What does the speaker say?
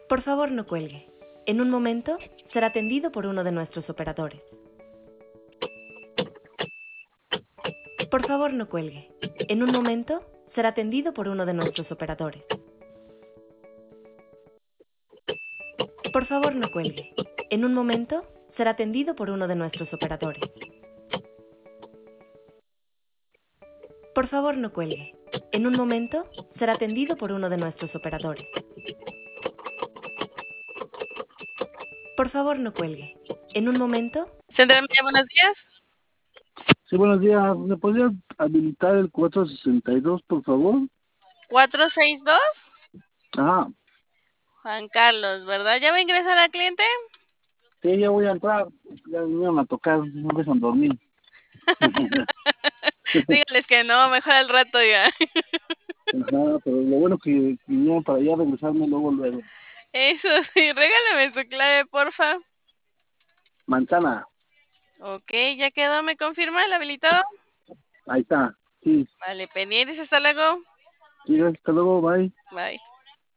Por favor, no cuelgue. En un momento será atendido por uno de nuestros operadores. Por favor, no cuelgue. En un momento será atendido por uno de nuestros operadores. Por favor, no cuelgue. En un momento será atendido por uno de nuestros operadores. Por favor, no cuelgue. En un momento será atendido por uno de nuestros operadores. Por favor, no cuelgue. En un momento... Central Media, buenos días. Sí, buenos días. ¿Me podría habilitar el 462, por favor? 462. Ah, Juan Carlos, ¿verdad? ¿Ya va a ingresar al cliente? sí, ya voy a entrar. Ya vinieron a tocar, no me dejan dormir. Dígales que no, mejor al rato ya. Ajá, pero lo bueno que vinieron para allá regresarme luego. Eso sí, regálame su clave, porfa. Manzana, Ok, ya quedó, ¿me confirma el habilitado? ahí está. Sí, Vale, pendientes, hasta luego. sí, hasta luego, bye. Bye.